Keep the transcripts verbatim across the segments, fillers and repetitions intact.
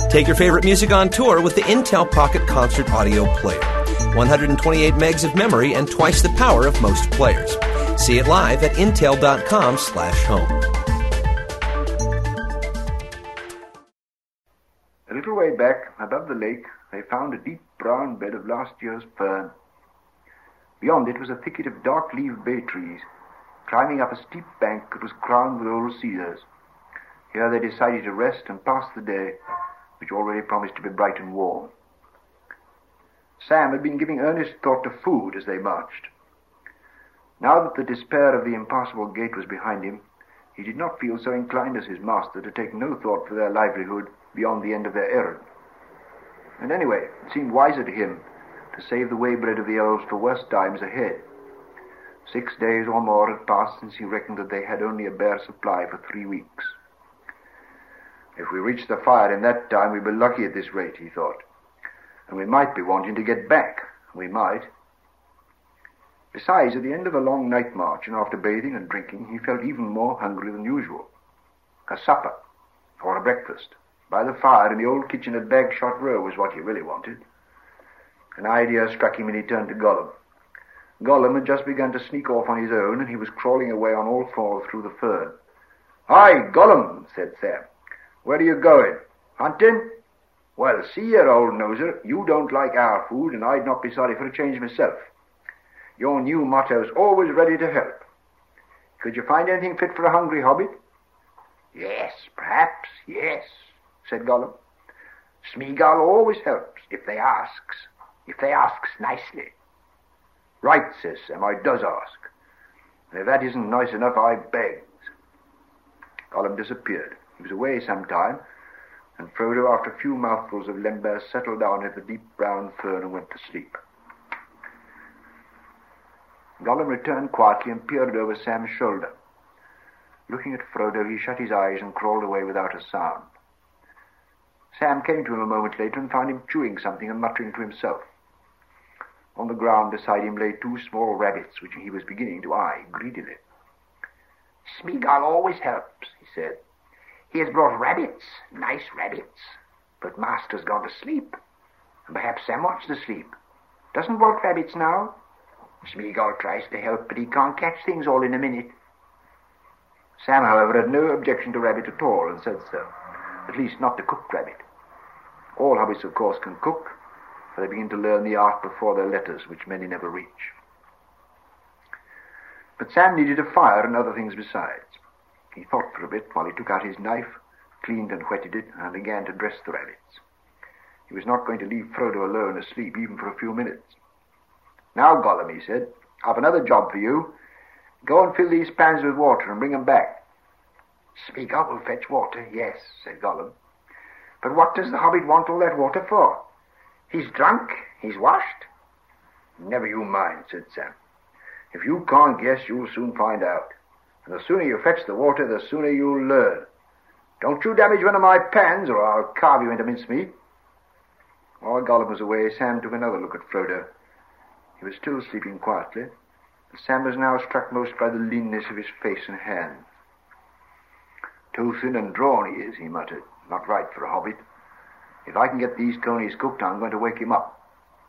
Take your favorite music on tour with the Intel Pocket Concert Audio Player. one hundred twenty-eight megs of memory and twice the power of most players. See it live at intel.com slash home. A little way back, above the lake, they found a deep brown bed of last year's fern. Beyond it was a thicket of dark-leaved bay trees. Climbing up a steep bank, it was crowned with old cedars. Here they decided to rest and pass the day, which already promised to be bright and warm. Sam had been giving earnest thought to food as they marched. Now that the despair of the impassable gate was behind him, he did not feel so inclined as his master to take no thought for their livelihood beyond the end of their errand. And anyway, it seemed wiser to him to save the waybread of the elves for worse times ahead. Six days or more had passed since he reckoned that they had only a bare supply for three weeks. If we reached the fire in that time, we'd be lucky at this rate, he thought. And we might be wanting to get back. We might. Besides, at the end of a long night march, and after bathing and drinking, he felt even more hungry than usual. A supper, or a breakfast, by the fire in the old kitchen at Bagshot Row was what he really wanted. An idea struck him and he turned to Gollum. Gollum had just begun to sneak off on his own, and he was crawling away on all fours through the fern. "Hi, Gollum," said Sam. "Where are you going? Hunting? Well, see here, old noser, you don't like our food, and I'd not be sorry for a change myself. Your new motto's always ready to help. Could you find anything fit for a hungry hobbit?" "Yes, perhaps, yes," said Gollum. "Smeagol always helps, if they asks, if they asks nicely." "Right," says Sam, "I does ask. And if that isn't nice enough, I begs." Gollum disappeared. He was away some time, and Frodo, after a few mouthfuls of lembas, settled down in the deep brown fern and went to sleep. Gollum returned quietly and peered over Sam's shoulder. Looking at Frodo, he shut his eyes and crawled away without a sound. Sam came to him a moment later and found him chewing something and muttering to himself. On the ground beside him lay two small rabbits, which he was beginning to eye greedily. "Smeagol always helps," he said. "He has brought rabbits, nice rabbits. But Master's gone to sleep, and perhaps Sam wants to sleep. Doesn't want rabbits now. Smeagol tries to help, but he can't catch things all in a minute." Sam, however, had no objection to rabbit at all, and said so. At least not to cooked rabbit. All hobbits, of course, can cook, for they begin to learn the art before their letters, which many never reach. But Sam needed a fire and other things besides. He thought for a bit while he took out his knife, cleaned and whetted it, and began to dress the rabbits. He was not going to leave Frodo alone asleep even for a few minutes. "Now, Gollum," he said, "I've another job for you. Go and fill these pans with water and bring them back." "Smeagol will fetch water, yes," said Gollum. "But what does the hobbit want all that water for? He's drunk, he's washed." "Never you mind," said Sam. "If you can't guess, you'll soon find out. And the sooner you fetch the water, the sooner you'll learn. Don't you damage one of my pans, or I'll carve you into mincemeat." While Gollum was away, Sam took another look at Frodo. He was still sleeping quietly, and Sam was now struck most by the leanness of his face and hands. "Too thin and drawn he is," he muttered. "Not right for a hobbit. If I can get these conies cooked, I'm going to wake him up."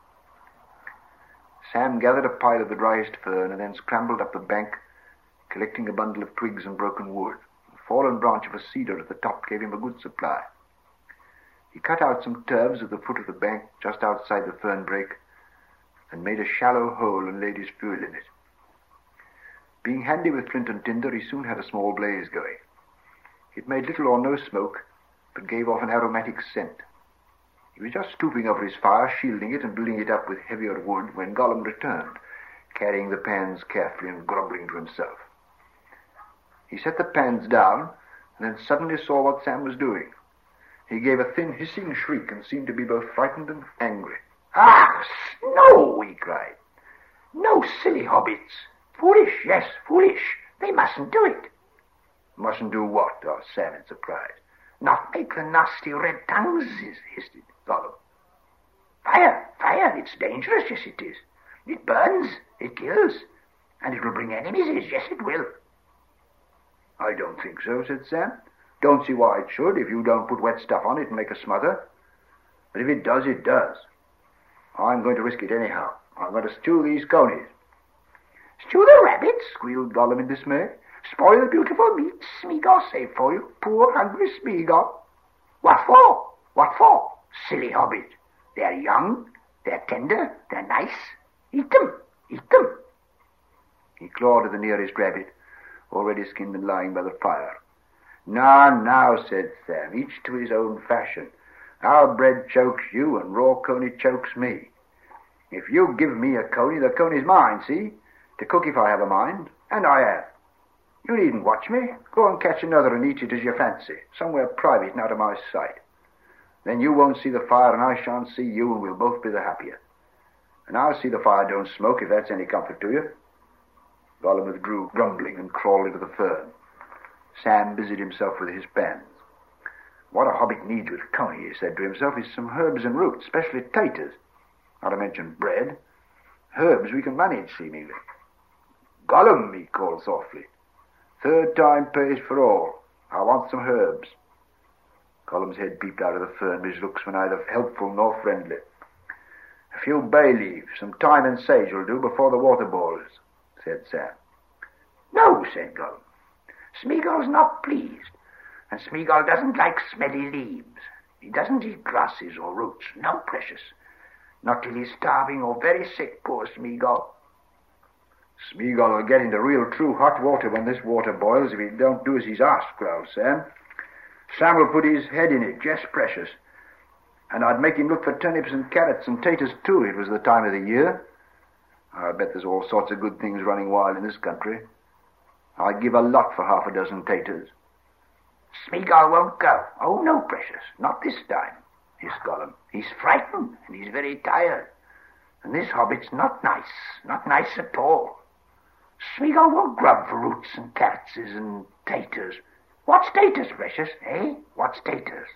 Sam gathered a pile of the driest fern and then scrambled up the bank, collecting a bundle of twigs and broken wood. A fallen branch of a cedar at the top gave him a good supply. He cut out some turfs at the foot of the bank just outside the fern brake and made a shallow hole and laid his fuel in it. Being handy with flint and tinder, he soon had a small blaze going. It made little or no smoke, but gave off an aromatic scent. He was just stooping over his fire, shielding it and building it up with heavier wood, when Gollum returned, carrying the pans carefully and grumbling to himself. He set the pans down, and then suddenly saw what Sam was doing. He gave a thin, hissing shriek and seemed to be both frightened and angry. "Ah, no!" he cried. "No, silly hobbits. Foolish, yes, foolish. They mustn't do it." "Mustn't do what?" asked Sam in surprise. "Not make the nasty red tongues," hissed Gollum. "Fire, fire, it's dangerous, yes it is. It burns, it kills, and it will bring enemies, yes it will." "I don't think so," said Sam. Don't see why it should if you don't put wet stuff on it and make a smother. But if it does, it does. I'm going to risk it anyhow. I'm going to stew these conies. Stew the rabbits? Squealed Gollum in dismay. Spoil the beautiful meat Smeagol saved for you. Poor hungry Smeagol. What for? What for? Silly hobbit. They're young, they're tender, they're nice. Eat them, eat them. He clawed at the nearest rabbit, already skinned and lying by the fire. Now, now, said Sam, each to his own fashion. Our bread chokes you and raw coney chokes me. If you give me a coney, the coney's mine, see? To cook if I have a mind, and I have. You needn't watch me. Go and catch another and eat it as you fancy, somewhere private and out of my sight. Then you won't see the fire and I shan't see you, and we'll both be the happier. And I'll see the fire don't smoke, if that's any comfort to you. Gollum withdrew, grumbling, and crawled into the fern. Sam busied himself with his pans. What a hobbit needs with coney, he said to himself, is some herbs and roots, especially taters. Not to mention bread. Herbs we can manage, seemingly. Gollum, he called softly. Third time pays for all. I want some herbs. Gollum's head peeped out of the fern, but his looks were neither helpful nor friendly. A few bay leaves, some thyme and sage will do before the water boils, said Sam. No, said Gollum. Smeagol's not pleased, and Smeagol doesn't like smelly leaves. He doesn't eat grasses or roots, no precious. Not till he's starving or very sick, poor Smeagol. Smeagol will get into real true hot water when this water boils if he don't do as he's asked, growled Sam. Sam will put his head in it, just precious. And I'd make him look for turnips and carrots and taters too, it was the time of the year. I bet there's all sorts of good things running wild in this country. I'd give a lot for half a dozen taters. Smeagol won't go. Oh, no, precious, not this time, hissed Gollum. He's frightened, and he's very tired. And this hobbit's not nice, not nice at all. Smeagol won't grub for roots and carrots and taters. What's taters, precious, eh? What's taters?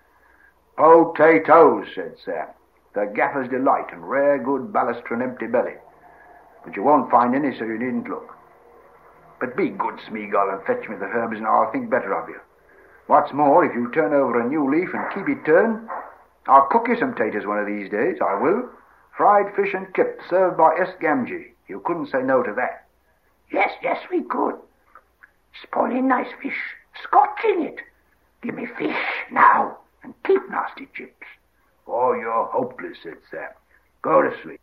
Potatoes, said Sam. They're gaffer's delight and rare good ballast for an empty belly. But you won't find any, so you needn't look. But be good, Smeagol, and fetch me the herbs, and I'll think better of you. What's more, if you turn over a new leaf and keep it turned, I'll cook you some taters one of these days, I will. Fried fish and kip, served by S. Gamgee. You couldn't say no to that. Yes, yes, we could. Spoiling nice fish, scorching it. Give me fish now, and keep nasty chips. Oh, you're hopeless, said Sam. Go to sleep.